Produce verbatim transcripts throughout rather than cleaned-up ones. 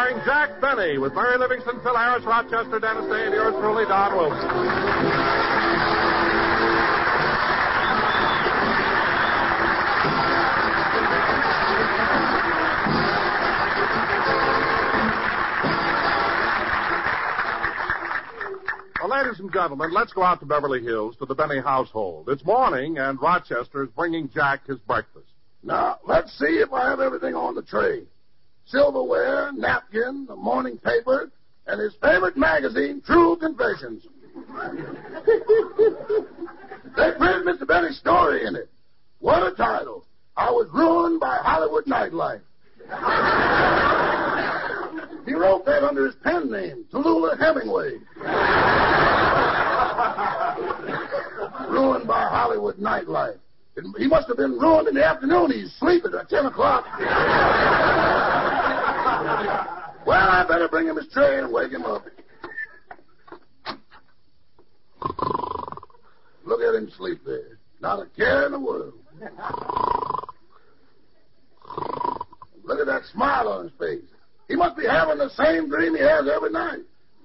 starring Jack Benny with Mary Livingston, Phil Harris, Rochester, Dennis Day, and yours truly, Don Wilson. Well, ladies and gentlemen, let's go out to Beverly Hills to the Benny household. It's morning, and Rochester is bringing Jack his breakfast. Now, let's see if I have everything on the tray. Silverware, napkin, the morning paper, and his favorite magazine, True Confessions. They printed Mister Benny's story in it. What a title. I was ruined by Hollywood nightlife. He wrote that under his pen name, Tallulah Hemingway. Ruined by Hollywood nightlife. It, he must have been ruined in the afternoon. He's sleeping at ten o'clock. Well, I better bring him his tray and wake him up. Look at him sleep there. Not a care in the world. Look at that smile on his face. He must be having the same dream he has every night.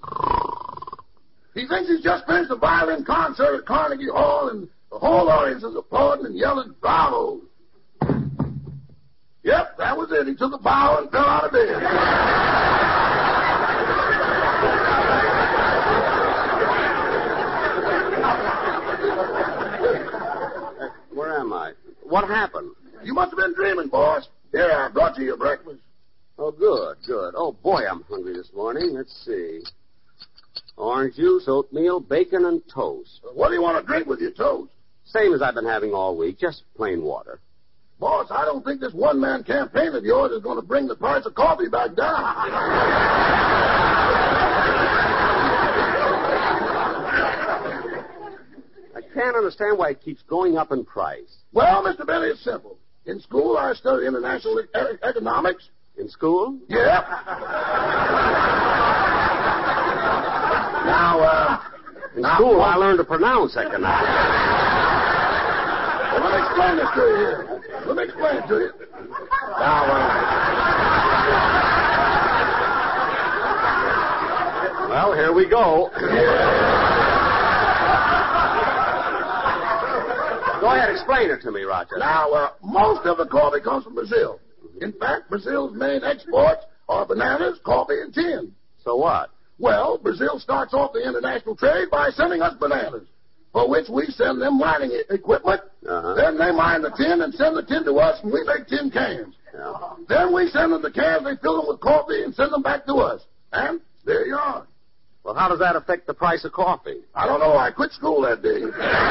He thinks he's just finished a violin concert at Carnegie Hall, and the whole audience is applauding and yelling, bravo. Yep, that was it. He took a bow and fell out of bed. Uh, where am I? What happened? You must have been dreaming, boss. Here, I brought you your breakfast. Oh, good, good. Oh, boy, I'm hungry this morning. Let's see. Orange juice, oatmeal, bacon, and toast. What do you want to drink with your toast? Same as I've been having all week, just plain water. Boss, I don't think this one-man campaign of yours is going to bring the price of coffee back down. I can't understand why it keeps going up in price. Well, Mister Benny, it's simple. In school, I studied international e- economics. In school? Yep. Now, uh... In now, school, I learned to pronounce economics. Well, let me explain this to you here. Let me explain it to you. Now, uh... Well, here we go. Go ahead, explain it to me, Roger. Now, uh, most of the coffee comes from Brazil. In fact, Brazil's main exports are bananas, coffee, and tin. So what? Well, Brazil starts off the international trade by sending us bananas, for which we send them mining e- equipment. Uh-huh. Then they mine the tin and send the tin to us, and we make tin cans. Yeah. Then we send them the cans, they fill them with coffee, and send them back to us. And there you are. Well, how does that affect the price of coffee? I don't know. I quit school that day.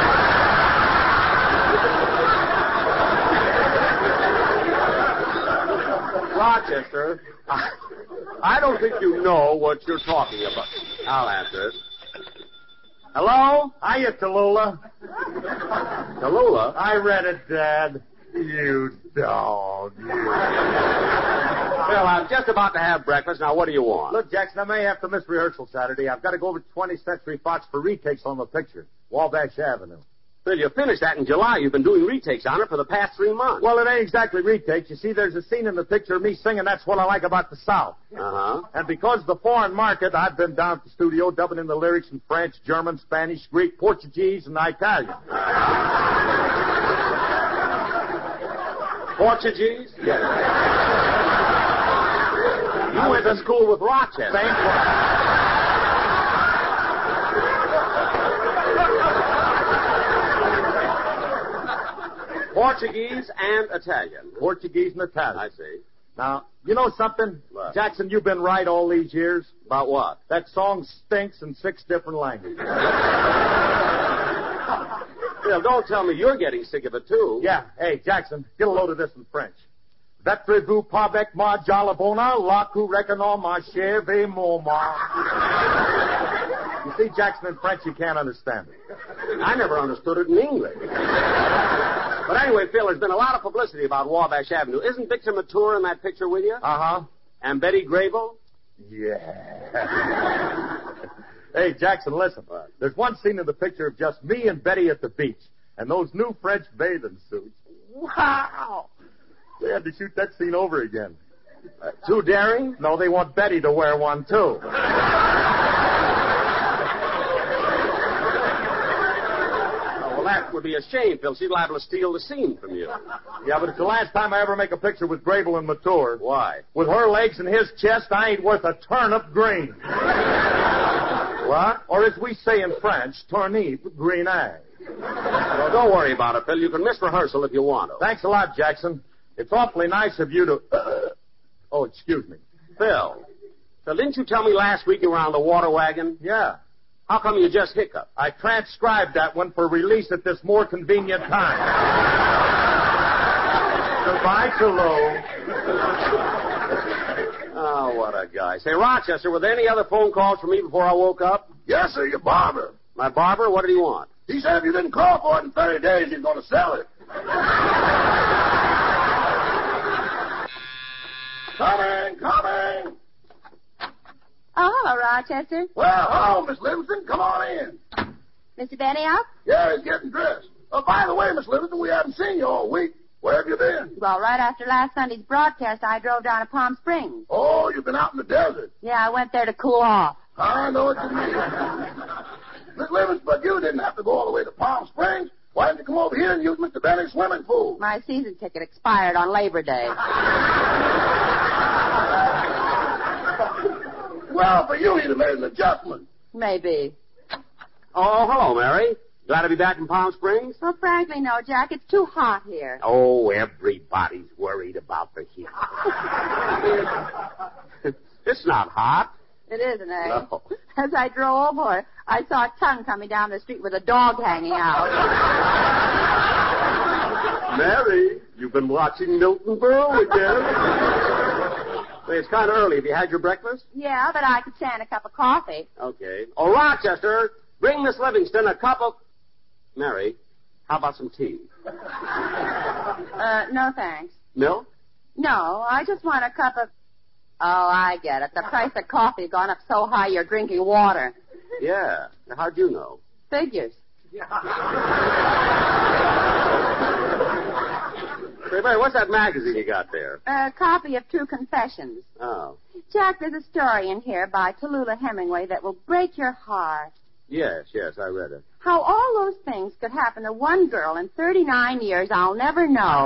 Rochester, I, I don't think you know what you're talking about. I'll answer it. Hello? Hiya, Tallulah. Tallulah? I read it, Dad. You dog. You. Well, I'm just about to have breakfast. Now, what do you want? Look, Jackson, I may have to miss rehearsal Saturday. I've got to go over to twentieth Century Fox for retakes on the picture, Wabash Avenue. Well, you finished that in July. You've been doing retakes on it for the past three months. Well, it ain't exactly retakes. You see, there's a scene in the picture of me singing That's What I Like About the South. Uh-huh. And because of the foreign market, I've been down at the studio dubbing in the lyrics in French, German, Spanish, Greek, Portuguese, and Italian. Portuguese? Yes. You went to school with Rochester. Same Portuguese and Italian. Portuguese and Italian. I see. Now, you know something? What? Jackson, you've been right all these years. About what? That song stinks in six different languages. Well, don't tell me you're getting sick of it, too. Yeah. Hey, Jackson, get a load of this in French. Vetrez-vous avec ma jalabona, la coup reconnaît ma chère moma. You see, Jackson, in French, you can't understand it. I never understood it in English. But anyway, Phil, there's been a lot of publicity about Wabash Avenue. Isn't Victor Mature in that picture with you? Uh-huh. And Betty Grable? Yeah. Hey, Jackson, listen. What? There's one scene in the picture of just me and Betty at the beach, and those new French bathing suits. Wow! They had to shoot that scene over again. Uh, too daring? No, they want Betty to wear one, too. Well, that would be a shame, Phil. She's liable to steal the scene from you. Yeah, but it's the last time I ever make a picture with Grable and Mature. Why? With her legs and his chest, I ain't worth a turnip green. What? Or as we say in French, turnip green eye. Well, don't worry about it, Phil. You can miss rehearsal if you want to. Thanks a lot, Jackson. It's awfully nice of you to... Uh, oh, excuse me. Phil. Phil, didn't you tell me last week you were on the water wagon? Yeah. How come you just hiccuped? I transcribed that one for release at this more convenient time. Goodbye, Tulu. Oh, what a guy. Say, Rochester, were there any other phone calls for me before I woke up? Yes, sir, your barber. My barber? What did he want? He said if you didn't call for it in thirty days, he's going to sell it. Coming, coming. Oh, hello, Rochester. Well, hello, Miss Livingston. Come on in. Mister Benny up? Yeah, he's getting dressed. Oh, by the way, Miss Livingston, we haven't seen you all week. Where have you been? Well, right after last Sunday's broadcast, I drove down to Palm Springs. Oh, you've been out in the desert. Yeah, I went there to cool off. I know what you mean. Miss Livingston, but you didn't have to go all the way to Palm Springs. Why didn't you come over here and use Mister Benny's swimming pool? My season ticket expired on Labor Day. Well, for you, he'd have made an adjustment. Maybe. Oh, hello, Mary. Glad to be back in Palm Springs? Well, frankly, no, Jack. It's too hot here. Oh, everybody's worried about the heat. It's not hot. It isn't, eh? No. As I drove over, I saw a tongue coming down the street with a dog hanging out. Mary, you've been watching Milton Berle again. Say, it's kind of early. Have you had your breakfast? Yeah, but I could stand a cup of coffee. Okay. Oh, Rochester, bring Miss Livingston a cup of... Mary, how about some tea? Uh, no thanks. Milk? No, I just want a cup of... Oh, I get it. The price of coffee has gone up so high you're drinking water. Yeah. How'd you know? Figures. Say, Mary, what's that magazine you got there? A copy of True Confessions. Oh. Jack, there's a story in here by Tallulah Hemingway that will break your heart. Yes, yes, I read it. How all those things could happen to one girl in thirty-nine years, I'll never know.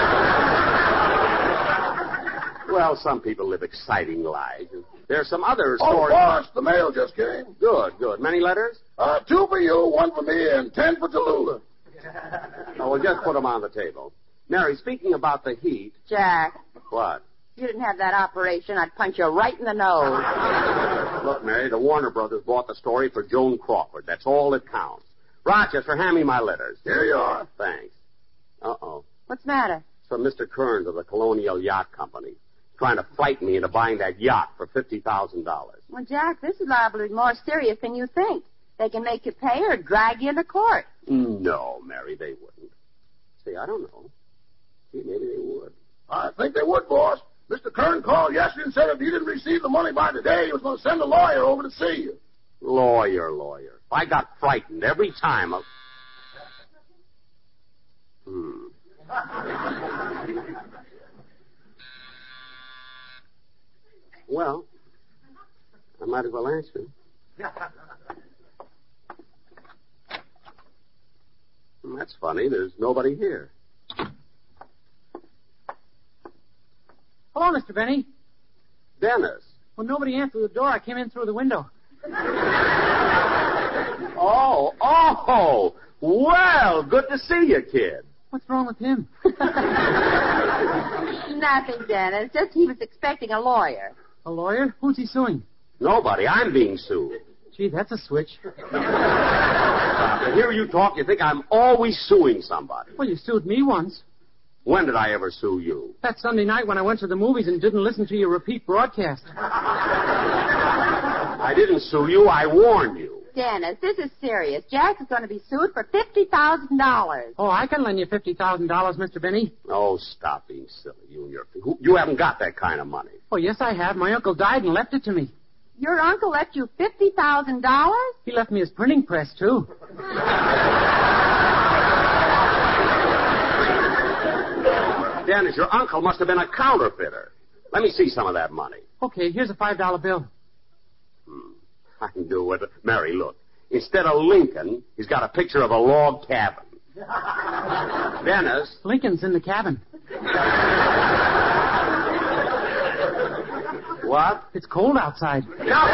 Well, some people live exciting lives. There's some other Oh, stories. boss, the mail just came. Good, good. Many letters? Uh, two for you, one for me, and ten for Tallulah. Oh, we'll just put them on the table. Mary, speaking about the heat... Jack, What? if you didn't have that operation, I'd punch you right in the nose. Look, Mary, the Warner Brothers bought the story for Joan Crawford. That's all that counts. Rochester, hand me my letters. Here you are. Thanks. Uh-oh. What's the matter? It's from Mister Kearns of the Colonial Yacht Company. Trying to frighten me into buying that yacht for fifty thousand dollars. Well, Jack, this is liable to be more serious than you think. They can make you pay or drag you into court. No, Mary, they wouldn't. See, I don't know. See, maybe they would. I think they would, boss. Mister Kern called yesterday and said if you didn't receive the money by today, he was going to send a lawyer over to see you. Lawyer, lawyer. If I got frightened every time. I... Hmm. Well, I might as well answer. That's funny. There's nobody here. Hello, Mister Benny. Dennis. Well, nobody answered the door. I came in through the window. Oh, oh. Well, good to see you, kid. What's wrong with him? Nothing, Dennis. Just he was expecting a lawyer. A lawyer? Who's he suing? Nobody. I'm being sued. Gee, that's a switch. To hear you talk, you think I'm always suing somebody. Well, you sued me once. When did I ever sue you? That Sunday night when I went to the movies and didn't listen to your repeat broadcast. I didn't sue you. I warned you. Dennis, this is serious. Jack is going to be sued for fifty thousand dollars. Oh, I can lend you fifty thousand dollars, Mister Benny. Oh, stop being silly. You and your... You haven't got that kind of money. Oh, yes, I have. My uncle died and left it to me. Your uncle left you fifty thousand dollars? He left me his printing press, too. Dennis, your uncle must have been a counterfeiter. Let me see some of that money. Okay, here's a five dollar bill. Hmm. I can do it. Mary, look. Instead of Lincoln, he's got a picture of a log cabin. Dennis. Lincoln's in the cabin. What? It's cold outside.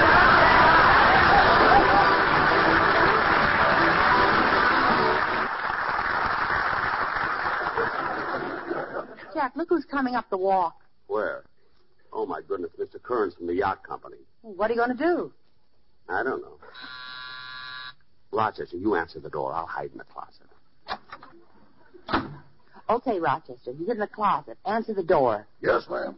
Jack, look who's coming up the walk. Where? Oh, my goodness, Mister Kearns from the yacht company. What are you going to do? I don't know. Rochester, you answer the door. I'll hide in the closet. Okay, Rochester. He's in the closet. Answer the door. Yes, ma'am.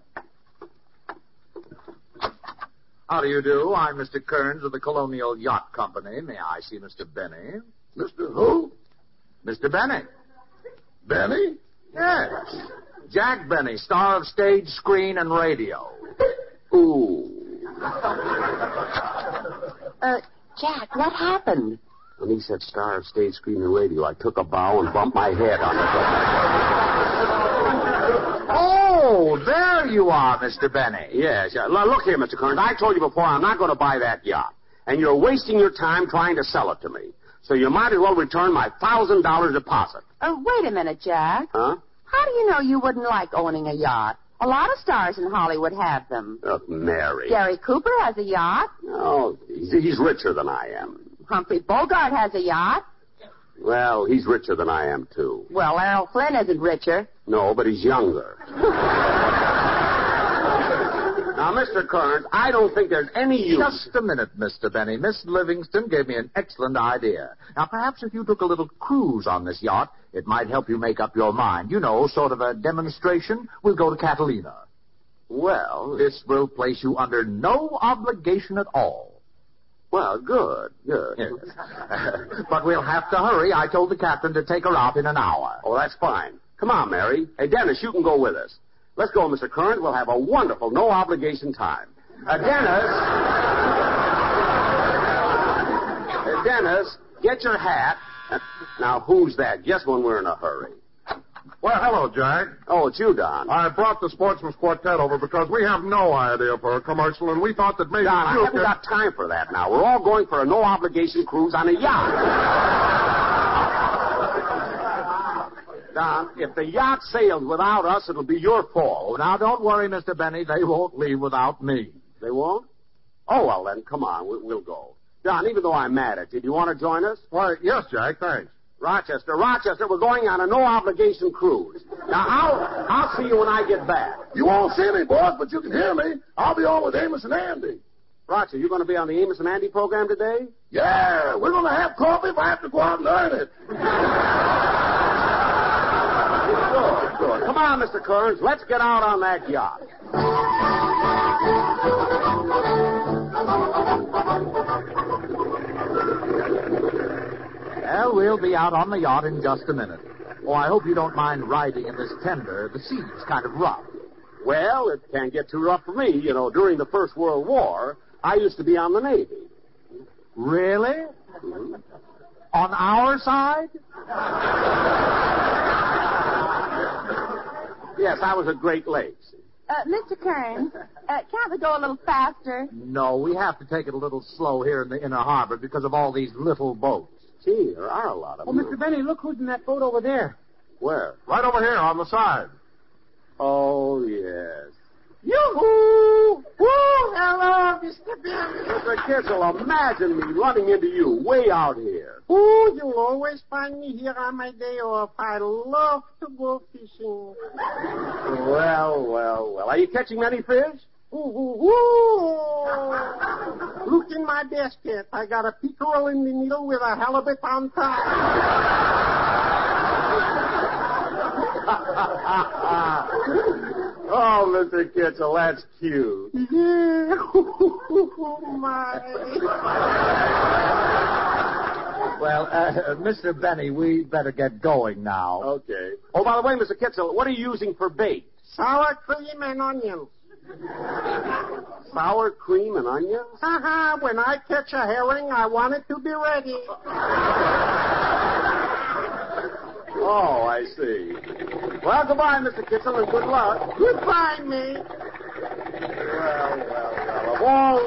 How do you do? I'm Mister Kearns of the Colonial Yacht Company. May I see Mister Benny? Mister Who? Mister Benny. Benny? Yes. Jack Benny, star of stage, screen, and radio. Ooh. Uh, Jack, what happened? When he said star of stage, screen, and radio, I took a bow and bumped my head on the door. Oh, there you are, Mister Benny. Yes. Yeah. Look here, Mister Kearns. I told you before I'm not going to buy that yacht. And you're wasting your time trying to sell it to me. So you might as well return my one thousand dollars deposit. Uh, wait a minute, Jack. Huh? How do you know you wouldn't like owning a yacht? A lot of stars in Hollywood have them. Oh, Mary. Gary Cooper has a yacht. Oh, he's, he's richer than I am. Humphrey Bogart has a yacht. Well, he's richer than I am, too. Well, Errol Flynn isn't richer. No, but he's younger. Now, Mister Kearns, I don't think there's any use. Just a minute, Mister Benny. Miss Livingston gave me an excellent idea. Now, perhaps if you took a little cruise on this yacht, it might help you make up your mind. You know, sort of a demonstration. We'll go to Catalina. Well, This will place you under no obligation at all. well, good, good. Yes. But we'll have to hurry. I told the captain to take her out in an hour. Oh, that's fine. Come on, Mary. Hey, Dennis, you can go with us. Let's go, Mister Kearns. We'll have a wonderful, no-obligation time. Uh, Dennis. uh, Dennis, get your hat. Uh, now, who's that? Just when we're in a hurry. Well, hello, Jack. Oh, it's you, Don. I brought the Sportsman's Quartet over because we have no idea for a commercial, and we thought that maybe Don, I you haven't could... got time for that now. We're all going for a no-obligation cruise on a yacht. Don, if the yacht sails without us, it'll be your fault. Oh, now, don't worry, Mister Benny. They won't leave without me. They won't? Oh, well, then, come on. We- We'll go. Don, even though I'm mad at you, do you want to join us? Why, yes, Jack, thanks. Rochester, Rochester, we're going on a no-obligation cruise. Now, I'll, I'll see you when I get back. You won't see me, boss, but you can hear me. I'll be on with Amos and Andy. Rochester, you going to be on the Amos and Andy program today? Yeah, we're going to have coffee if I have to go out and earn it. Good, good. Come on, Mister Kearns. Let's get out on that yacht. Well, we'll be out on the yacht in just a minute. Oh, I hope you don't mind riding in this tender. The sea's kind of rough. Well, it can't get too rough for me. You know, during the First World War, I used to be on the Navy. Really? Mm-hmm. On our side? Yes, I was at Great Lakes. Uh, Mister Kearns, uh, can't we go a little faster? No, we have to take it a little slow here in the inner harbor because of all these little boats. Gee, there are a lot of Oh, them. Mister Benny, look who's in that boat over there. Where? Right over here on the side. Oh, yes. Yoo-hoo! Woo! Hello, Mister Benny. Mister Kitzel, imagine me running into you way out here. Oh, you'll always find me here on my day off. I love to go fishing. Well, well, well. Are you catching many fish? Ooh, ooh, ooh. Look in my basket. I got a pickerel in the middle with a halibut on top. Oh, Mister Kitzel, that's cute. Yeah. Oh, my. Well, uh, Mister Benny, we better get going now. Okay. Oh, by the way, Mister Kitzel, what are you using for bait? Sour cream and onions. Sour cream and onions? Haha, when I catch a herring, I want it to be ready. Oh, I see. Well, goodbye, Mister Kitzel, and good luck. Goodbye, mate. Well, well, well. Of all...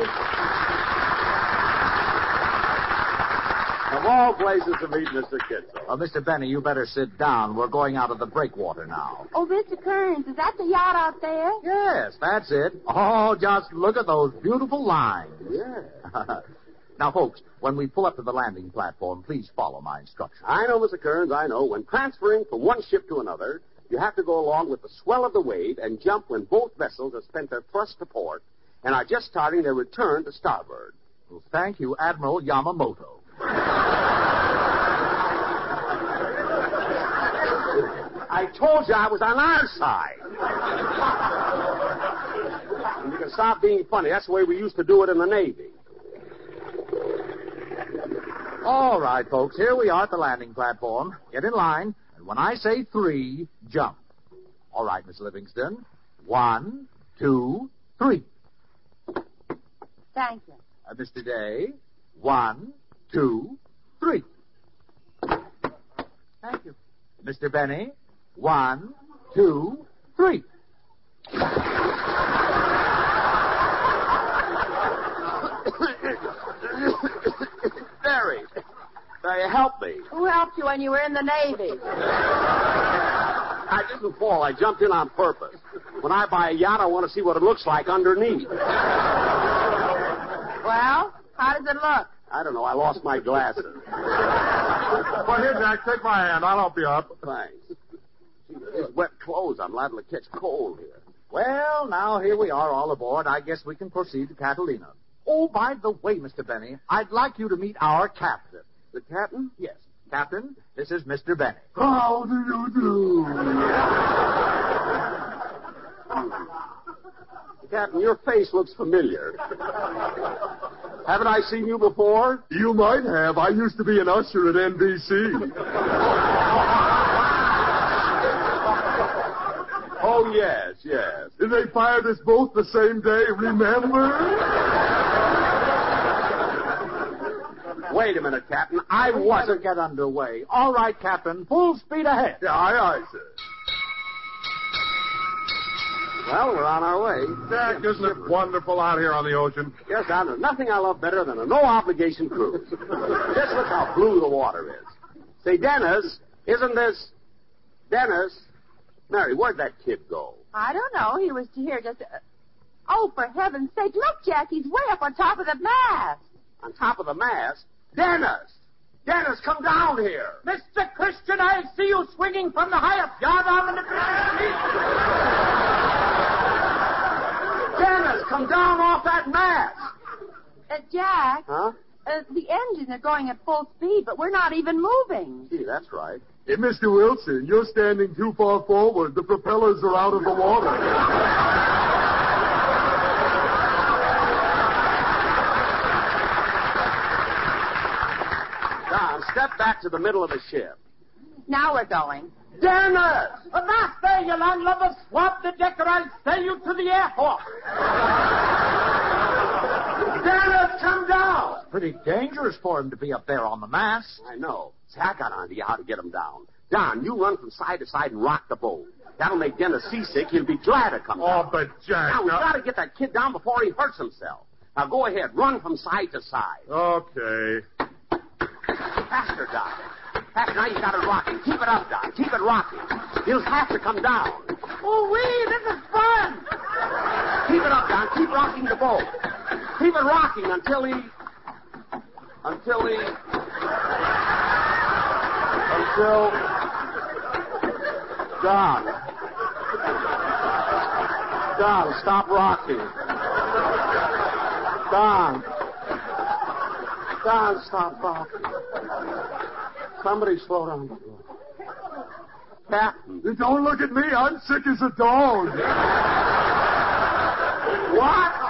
Of all places to meet Mister Kitzel. Uh, Mister Benny, you better sit down. We're going out of the breakwater now. Oh, Mister Kearns, is that the yacht out there? Yes, that's it. Oh, just look at those beautiful lines. Yeah. Now, folks, when we pull up to the landing platform, please follow my instructions. I know, Mister Kearns, I know. When transferring from one ship to another, you have to go along with the swell of the wave and jump when both vessels have spent their thrust to port and are just starting their return to starboard. Well, thank you, Admiral Yamamoto. I told you I was on our side. And you can stop being funny. That's the way we used to do it in the Navy. All right, folks, here we are at the landing platform. Get in line, and when I say three, jump. All right, Miss Livingston. One, two, three. Thank you. Uh, Mister Day. One, two, three. Thank you. Mister Benny. One, two, three. Barry. Barry, help me. Who helped you when you were in the Navy? I didn't fall. I jumped in on purpose. When I buy a yacht, I want to see what it looks like underneath. Well, how does it look? I don't know. I lost my glasses. Well, here, Jack, take my hand. I'll help you up. Thanks. These wet clothes. I'm liable to catch cold here. Well, now here we are all aboard. I guess we can proceed to Catalina. Oh, by the way, Mister Benny, I'd like you to meet our captain. The captain? Yes, Captain, this is Mister Benny. How do you do? Captain, your face looks familiar. Haven't I seen you before? You might have. I used to be an usher at N B C. Oh, yes, yes. And they fired us both the same day, remember? Wait a minute, Captain. I We wasn't... better get underway. All right, Captain, full speed ahead. Yeah, aye, aye, sir. Well, we're on our way. Jack, isn't it wonderful out here on the ocean? Yes, Don, there's nothing I love better than a no-obligation cruise. Just look how blue the water is. Say, Dennis, isn't this... Dennis? Mary, where'd that kid go? I don't know. He was here just... Uh... Oh, for heaven's sake, look, Jack, he's way up on top of the mast. On top of the mast? Dennis! Dennis, come down here! Mister Christian, I see you swinging from the highest yard arm in the Dennis, come down off that mast! Uh, Jack, Huh? uh, the engines are going at full speed, but we're not even moving. Gee, that's right. Hey, Mister Wilson, you're standing too far forward. The propellers are out of the water. Don, step back to the middle of the ship. Now we're going. Dennis! Avast there, you landlubbers! Swap the deck or I'll send you to the airport! Dennis, come down! Pretty dangerous for him to be up there on the mast. I know. See, I got on to you how to get him down. Don, you run from side to side and rock the boat. That'll make Dennis seasick. He'll be glad to come down. Oh, but Jack... Now, we've now- got to get that kid down before he hurts himself. Now, go ahead. Run from side to side. Okay. Faster, Don. Faster. Now you got it rocking. Keep it up, Don. Keep it rocking. He'll have to come down. Oh, wee, this is fun! Keep it up, Don. Keep rocking the boat. Keep it rocking until he... Until he... Until... Don. Don, stop rocking. Don. Don, stop rocking. Somebody slow down. Captain. Don't look at me. I'm sick as a dog. What?